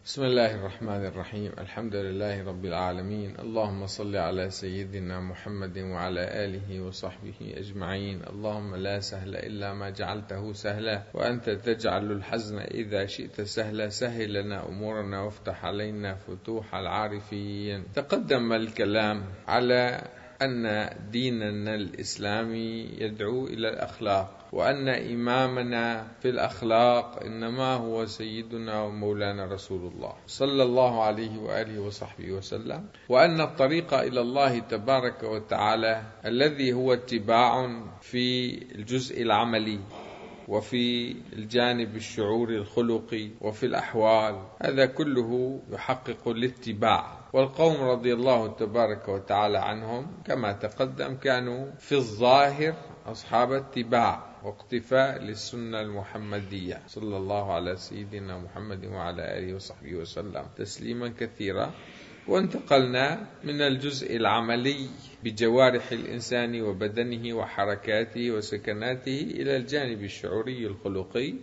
بسم الله الرحمن الرحيم. الحمد لله رب العالمين. اللهم صل على سيدنا محمد وعلى آله وصحبه أجمعين. اللهم لا سهل إلا ما جعلته سهلا، وأنت تجعل الحزن إذا شئت سهلا. سهل لنا أمورنا وافتح علينا فتوح العارفين. تقدم الكلام على أن ديننا الإسلامي يدعو إلى الأخلاق، وأن إمامنا في الأخلاق إنما هو سيدنا ومولانا رسول الله صلى الله عليه وآله وصحبه وسلم، وأن الطريق إلى الله تبارك وتعالى الذي هو اتباع في الجزء العملي وفي الجانب الشعوري الخلقي وفي الأحوال، هذا كله يحقق الاتباع. والقوم رضي الله تبارك وتعالى عنهم كما تقدم كانوا في الظاهر أصحاب اتباع واقتفاء للسنة المحمدية صلى الله على سيدنا محمد وعلى آله وصحبه وسلم تسليما كثيرا. وانتقلنا من الجزء العملي بجوارح الإنسان وبدنه وحركاته وسكناته إلى الجانب الشعوري الخلقي،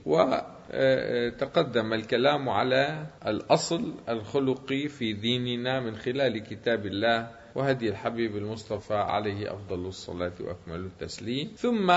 وتقدم الكلام على الأصل الخلقي في ديننا من خلال كتاب الله وهدي الحبيب المصطفى عليه أفضل الصلاة وأكمل التسليم. ثم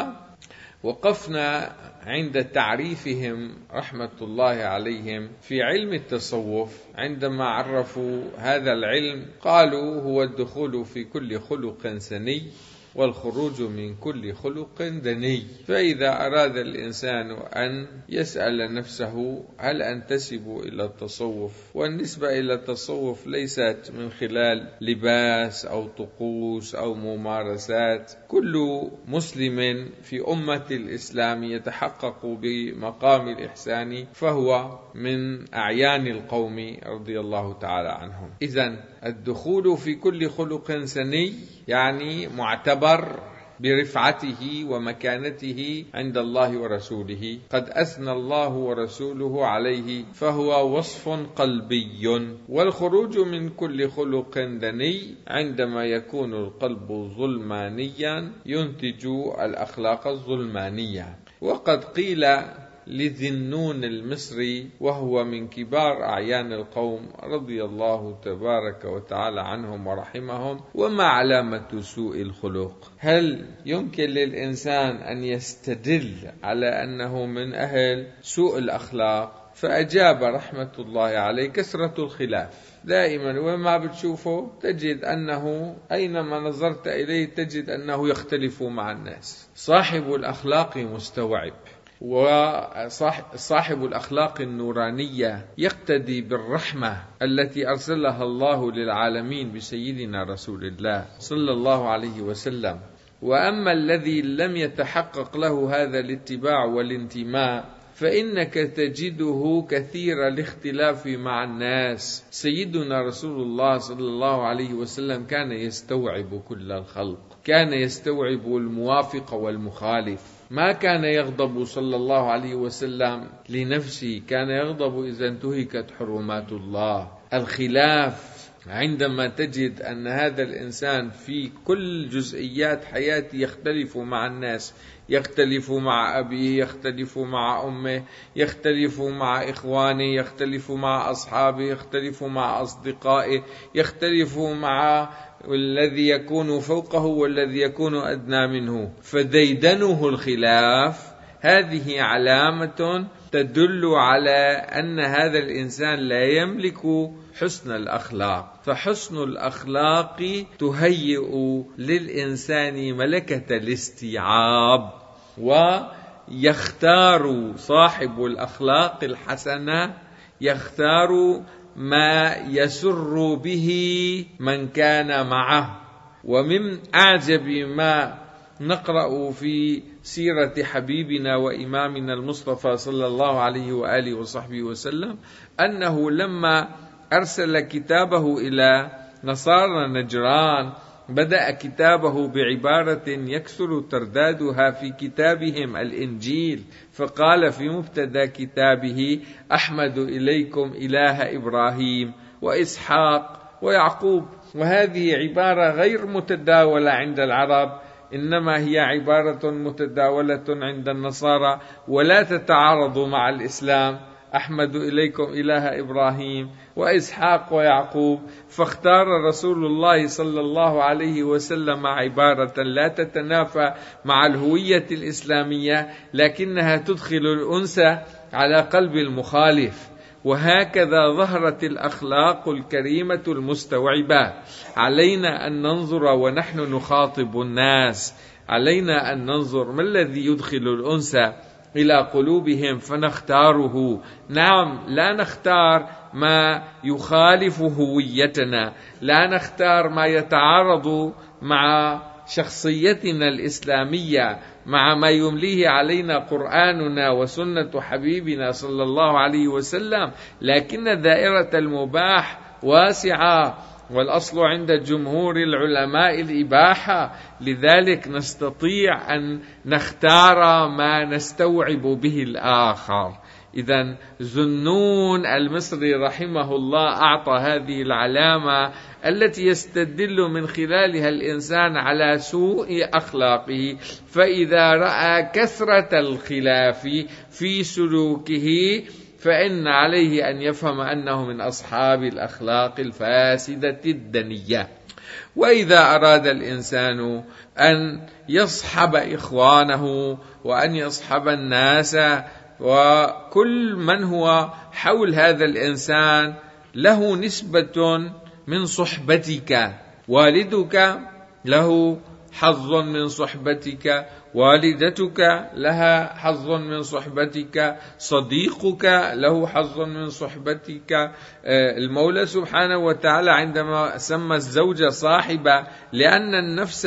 وقفنا عند تعريفهم رحمة الله عليهم في علم التصوف. عندما عرفوا هذا العلم قالوا هو الدخول في كل خلق سني والخروج من كل خلق دني. فإذا أراد الإنسان أن يسأل نفسه هل أنتسب إلى التصوف، والنسبة إلى التصوف ليست من خلال لباس أو طقوس أو ممارسات. كل مسلم في أمة الإسلام يتحقق بمقام الإحسان فهو من أعيان القوم رضي الله تعالى عنهم. إذن الدخول في كل خلق سني يعني معتبر برفعته ومكانته عند الله ورسوله، قد أثنى الله ورسوله عليه، فهو وصف قلبي. والخروج من كل خلق دني عندما يكون القلب ظلمانيا ينتج الأخلاق الظلمانية. وقد قيل لذي النون المصري وهو من كبار أعيان القوم رضي الله تبارك وتعالى عنهم ورحمهم: وما علامة سوء الخلق؟ هل يمكن للإنسان أن يستدل على أنه من أهل سوء الأخلاق؟ فأجاب رحمة الله عليه: كثرة الخلاف. دائما وما بتشوفه تجد أنه أينما نظرت إليه تجد أنه يختلف مع الناس. صاحب الأخلاق مستوعب، وصاحب الأخلاق النورانية يقتدي بالرحمة التي أرسلها الله للعالمين بسيدنا رسول الله صلى الله عليه وسلم. وأما الذي لم يتحقق له هذا الاتباع والانتماء فإنك تجده كثير الاختلاف مع الناس. سيدنا رسول الله صلى الله عليه وسلم كان يستوعب كل الخلق، كان يستوعب الموافق والمخالف، ما كان يغضب صلى الله عليه وسلم لنفسه، كان يغضب إذا انتهكت حرمات الله. الخلاف عندما تجد أن هذا الإنسان في كل جزئيات حياته يختلف مع الناس، يختلف مع أبيه، يختلف مع أمه، يختلف مع إخوانه، يختلف مع أصحابه، يختلف مع أصدقائه، يختلف مع والذي يكون فوقه والذي يكون أدنى منه، فديدنه الخلاف. هذه علامة تدل على أن هذا الإنسان لا يملك حسن الأخلاق. فحسن الأخلاق تهيئ للإنسان ملكة الاستيعاب، ويختار صاحب الأخلاق الحسنة يختار ما يسر به من كان معه. ومن أعجب ما نقرأ في سيرة حبيبنا وإمامنا المصطفى صلى الله عليه وآله وصحبه وسلم أنه لما أرسل كتابه إلى نصارى نجران بدأ كتابه بعبارة يكثر تردادها في كتابهم الإنجيل، فقال في مبتدأ كتابه: أحمد إليكم إله إبراهيم وإسحاق ويعقوب. وهذه عبارة غير متداولة عند العرب، إنما هي عبارة متداولة عند النصارى ولا تتعارض مع الإسلام. أحمد إليكم إله إبراهيم وإسحاق ويعقوب، فاختار رسول الله صلى الله عليه وسلم عبارة لا تتنافى مع الهوية الإسلامية، لكنها تدخل الأنس على قلب المخالف. وهكذا ظهرت الأخلاق الكريمة المستوعبة. علينا أن ننظر ونحن نخاطب الناس، علينا أن ننظر ما الذي يدخل الأنس إلى قلوبهم فنختاره. نعم، لا نختار ما يخالف هويتنا، لا نختار ما يتعارض مع شخصيتنا الإسلامية، مع ما يمليه علينا قرآننا وسنة حبيبنا صلى الله عليه وسلم، لكن دائرة المباح واسعة، والأصل عند جمهور العلماء الإباحة. لذلك نستطيع أن نختار ما نستوعب به الآخر. إذن ذنون المصري رحمه الله أعطى هذه العلامة التي يستدل من خلالها الإنسان على سوء أخلاقه، فإذا رأى كثرة الخلاف في سلوكه فإن عليه أن يفهم أنه من أصحاب الأخلاق الفاسدة الدنية. وإذا أراد الإنسان أن يصحب إخوانه وأن يصحب الناس وكل من هو حول هذا الإنسان له نسبة من صحبتك، والدك له حظ من صحبتك، والدتك لها حظ من صحبتك، صديقك له حظ من صحبتك. المولى سبحانه وتعالى عندما سمى الزوجة صاحبة لأن النفس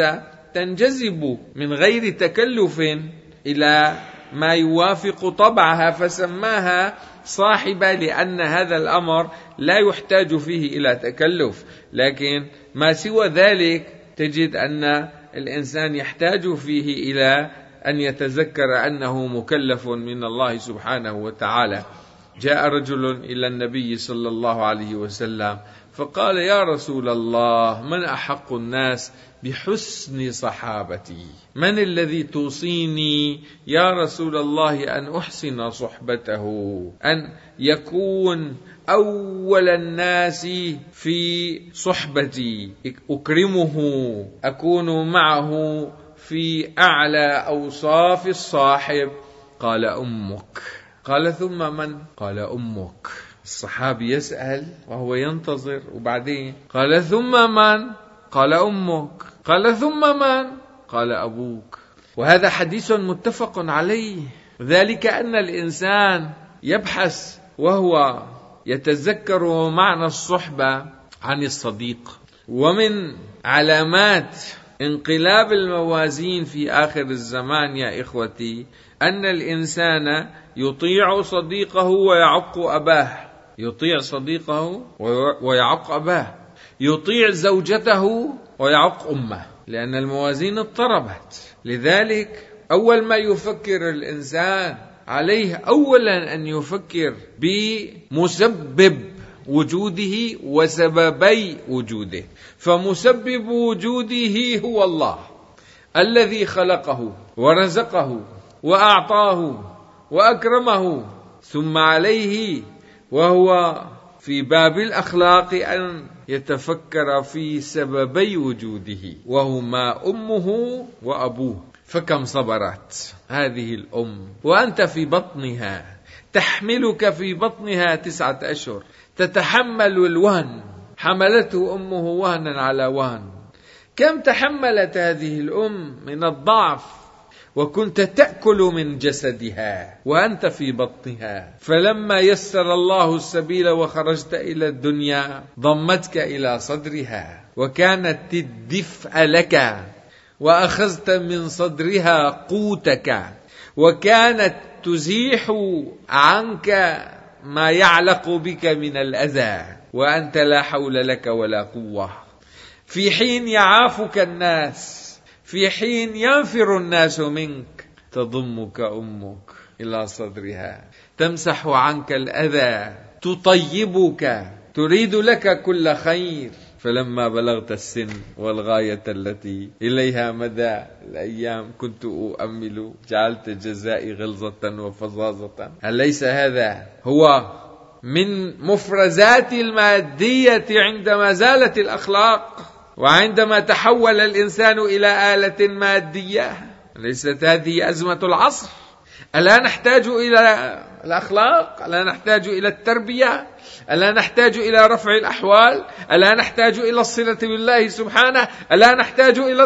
تنجذب من غير تكلف إلى ما يوافق طبعها فسماها صاحبة، لأن هذا الأمر لا يحتاج فيه إلى تكلف. لكن ما سوى ذلك تجد أن الإنسان يحتاج فيه إلى أن يتذكر أنه مكلف من الله سبحانه وتعالى. جاء رجل إلى النبي صلى الله عليه وسلم فقال: يا رسول الله، من أحق الناس بحسن صحابتي؟ من الذي توصيني يا رسول الله أن أحسن صحبته، أن يكون أول الناس في صحبتي، أكرمه، أكون معه في أعلى أوصاف الصاحب؟ قال: أمك. قال: ثم من؟ قال: أمك. الصحابي يسأل وهو ينتظر، وبعدين قال: ثم من؟ قال: أمك. قال: ثم من؟ قال: أبوك. وهذا حديث متفق عليه. ذلك أن الإنسان يبحث وهو يتذكر معنى الصحبة عن الصديق. ومن علامات انقلاب الموازين في آخر الزمان يا إخوتي أن الإنسان يطيع صديقه ويعق أباه، يطيع صديقه ويعق أباه، يطيع زوجته ويعق أمه، لأن الموازين اضطربت. لذلك أول ما يفكر الإنسان عليه أولا أن يفكر بمسبب وجوده وسببي وجوده. فمسبب وجوده هو الله الذي خلقه ورزقه وأعطاه وأكرمه، ثم عليه وهو في باب الأخلاق أن يتفكر في سببي وجوده، وهما أمه وأبوه. فكم صبرت هذه الأم وأنت في بطنها، تحملك في بطنها 9 أشهر، تتحمل الوهن، حملته أمه وهنا على وهن. كم تحملت هذه الأم من الضعف، وكنت تأكل من جسدها وأنت في بطنها. فلما يسر الله السبيل وخرجت إلى الدنيا ضمتك إلى صدرها، وكانت الدفء لك، وأخذت من صدرها قوتك، وكانت تزيح عنك ما يعلق بك من الأذى، وأنت لا حول لك ولا قوة. في حين يعافك الناس، في حين ينفر الناس منك، تضمك أمك إلى صدرها، تمسح عنك الأذى، تطيبك، تريد لك كل خير. فلما بلغت السن والغاية التي إليها مدى الأيام كنت أؤمل جعلت جزائي غلظة وفظاظة. أليس هذا هو من مفرزات المادية عندما زالت الأخلاق وعندما تحول الإنسان إلى آلة مادية؟ ليست هذه أزمة العصر؟ ألا نحتاج إلى الأخلاق؟ ألا نحتاج إلى التربية؟ ألا نحتاج إلى رفع الأحوال؟ ألا نحتاج إلى الصلة بالله سبحانه؟ ألا نحتاج إلى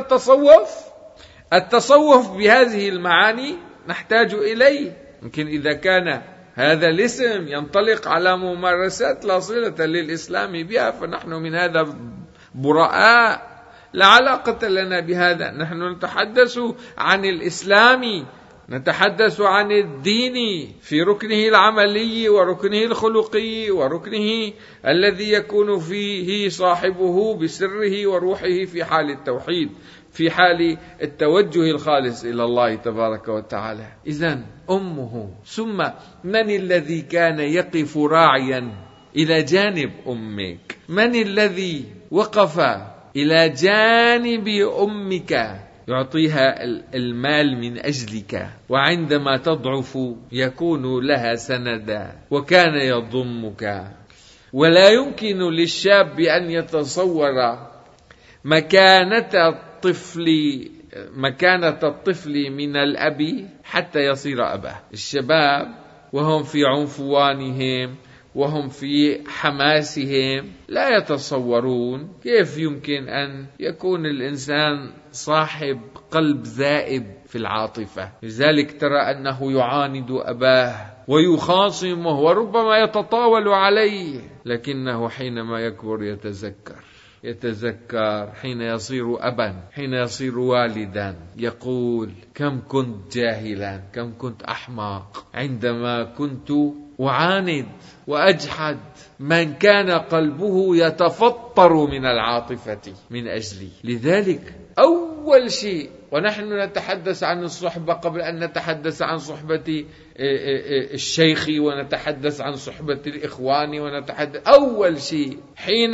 التصوف بهذه المعاني نحتاج إليه. يمكن إذا كان هذا الاسم ينطلق على ممارسات لا صلة للإسلام بها فنحن من هذا براء، لا علاقة لنا بهذا. نحن نتحدث عن الإسلام، نتحدث عن الدين في ركنه العملي وركنه الخلقي وركنه الذي يكون فيه صاحبه بسره وروحه في حال التوحيد، في حال التوجه الخالص إلى الله تبارك وتعالى. إذن أمه، ثم من الذي كان يقف راعيا إلى جانب أمك؟ من الذي وقف إلى جانب أمك يعطيها المال من أجلك، وعندما تضعف يكون لها سندا وكان يضمك؟ ولا يمكن للشاب أن يتصور مكانة الطفل من الأب حتى يصير أباه. الشباب وهم في عنفوانهم وهم في حماسهم لا يتصورون كيف يمكن أن يكون الإنسان صاحب قلب ذائب في العاطفة. لذلك ترى أنه يعاند أباه ويخاصمه وربما يتطاول عليه، لكنه حينما يكبر يتذكر حين يصير أبا، حين يصير والدا، يقول كم كنت جاهلا، كم كنت أحمق عندما كنت أعاند وأجحد من كان قلبه يتفطر من العاطفة من أجلي. لذلك أول شيء، ونحن نتحدث عن الصحبة قبل أن نتحدث عن صحبة الشيخ ونتحدث عن صحبة الإخوان ونتحدث، أول شيء حين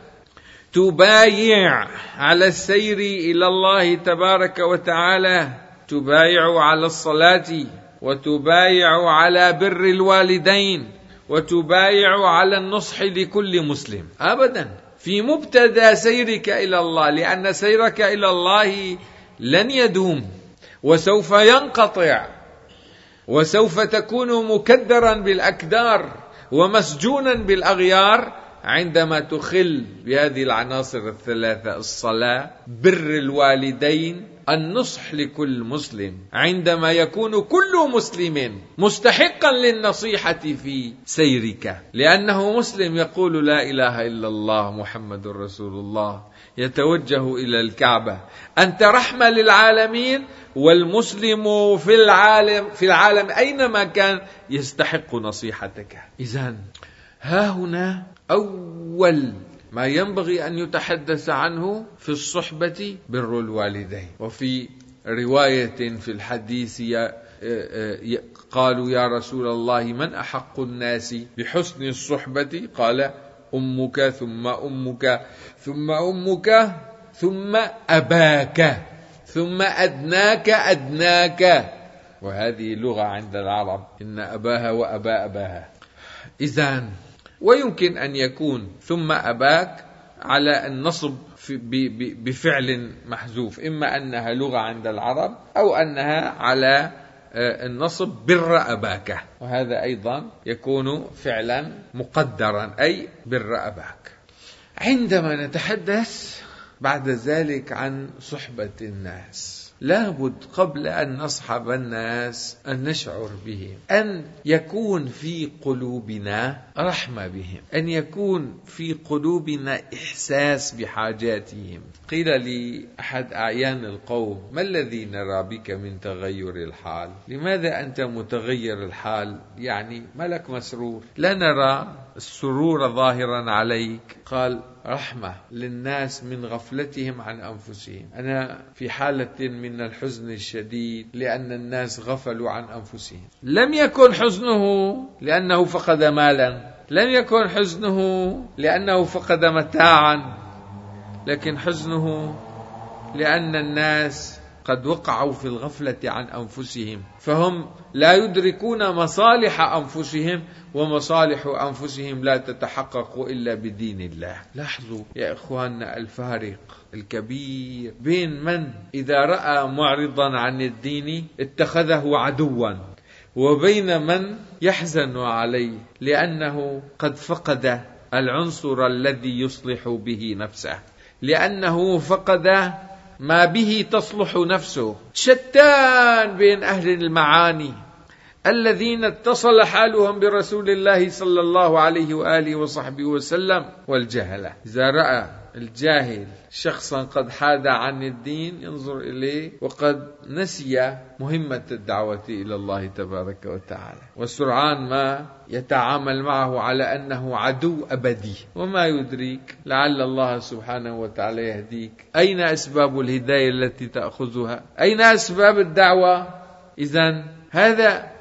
تبايع على السير إلى الله تبارك وتعالى، تبايع على الصلاة وتبايع على بر الوالدين وتبايع على النصح لكل مسلم أبدا في مبتدى سيرك إلى الله، لأن سيرك إلى الله لن يدوم وسوف ينقطع وسوف تكون مكدرا بالأكدار ومسجونا بالأغيار عندما تخل بهذه العناصر الثلاثة: الصلاة، بر الوالدين، النصح لكل مسلم. عندما يكون كل مسلم مستحقا للنصيحة في سيرك، لأنه مسلم يقول لا إله إلا الله محمد رسول الله، يتوجه إلى الكعبة، أنت رحمة للعالمين، والمسلم في العالم أينما كان يستحق نصيحتك. إذن ها هنا أول ما ينبغي أن يتحدث عنه في الصحبة بر الوالدين. وفي رواية في الحديث قالوا يا رسول الله من أحق الناس بحسن الصحبة؟ قال أمك ثم أمك ثم أمك ثم أباك ثم أدناك. وهذه لغة عند العرب، إن أباها وأبا أباها. إذن ويمكن أن يكون ثم أباك على النصب بفعل محذوف، إما أنها لغة عند العرب أو أنها على النصب بر أباك، وهذا أيضا يكون فعلا مقدرا، أي بر أباك. عندما نتحدث بعد ذلك عن صحبة الناس، لابد قبل أن نصحب الناس أن نشعر بهم، أن يكون في قلوبنا رحمة بهم، أن يكون في قلوبنا إحساس بحاجاتهم. قيل لي أحد أعيان القوم: ما الذي نرى بك من تغير الحال؟ لماذا أنت متغير الحال؟ يعني ملك مسرور، لا نرى السرور ظاهرا عليك. قال: رحمة للناس من غفلتهم عن أنفسهم. أنا في حالة من الحزن الشديد لأن الناس غفلوا عن أنفسهم. لم يكن حزنه لأنه فقد مالا، لم يكن حزنه لأنه فقد متاعا، لكن حزنه لأن الناس قد وقعوا في الغفلة عن أنفسهم، فهم لا يدركون مصالح أنفسهم، ومصالح أنفسهم لا تتحقق إلا بدين الله. لاحظوا يا إخواننا الفارق الكبير بين من إذا رأى معرضا عن الدين اتخذه عدوا، وبين من يحزن عليه لأنه قد فقد العنصر الذي يصلح به نفسه، لأنه فقد ما به تصلح نفسه. شتان بين أهل المعاني الذين اتصل حالهم برسول الله صلى الله عليه وآله وصحبه وسلم، والجهلة. إذا رأى الجاهل شخصا قد حاد عن الدين ينظر إليه وقد نسي مهمة الدعوة إلى الله تبارك وتعالى، وسرعان ما يتعامل معه على أنه عدو أبدي، وما يدريك لعل الله سبحانه وتعالى يهديك. أين أسباب الهداية التي تأخذها؟ أين أسباب الدعوة؟ إذن هذا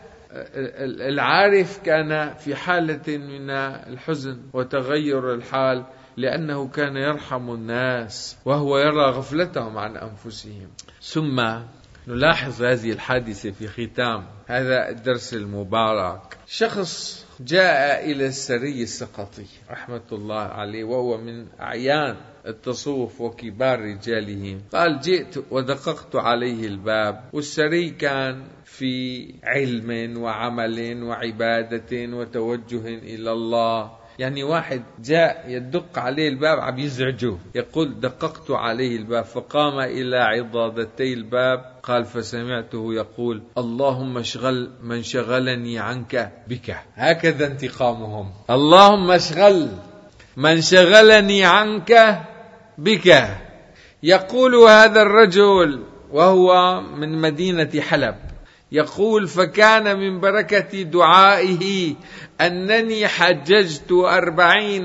العارف كان في حالة من الحزن وتغير الحال، لأنه كان يرحم الناس وهو يرى غفلتهم عن أنفسهم. ثم نلاحظ هذه الحادثة في ختام هذا الدرس المبارك. شخص جاء إلى السري السقطي رحمة الله عليه، وهو من أعيان التصوف وكبار رجاله. قال: جئت ودققت عليه الباب، والسري كان في علم وعمل وعبادة وتوجه إلى الله. يعني واحد جاء يدق عليه الباب عم يزعجه، يقول: دققت عليه الباب، فقام إلى عضادتي الباب. قال: فسمعته يقول: اللهم اشغل من شغلني عنك بك. هكذا انتقامهم: اللهم اشغل من شغلني عنك بك. يقول هذا الرجل وهو من مدينة حلب، يقول: فكان من بركة دعائه أنني حججت 40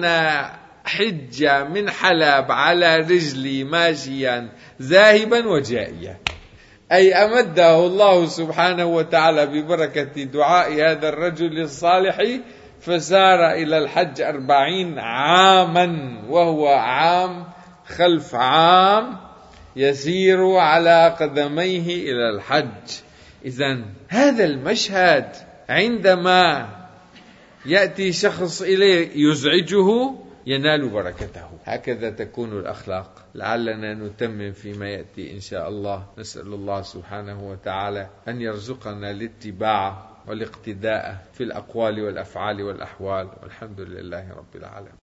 حجة من حلب على رجلي ماشيا ذاهبا وجائيا. أي أمده الله سبحانه وتعالى ببركة دعاء هذا الرجل الصالح، فسار إلى الحج 40 عاما، وهو عام خلف عام يسير على قدميه إلى الحج. إذن هذا المشهد عندما يأتي شخص إليه يزعجه ينال بركته. هكذا تكون الأخلاق. لعلنا نتمم فيما يأتي إن شاء الله. نسأل الله سبحانه وتعالى أن يرزقنا الاتباع والاقتداء في الأقوال والأفعال والأحوال، والحمد لله رب العالمين.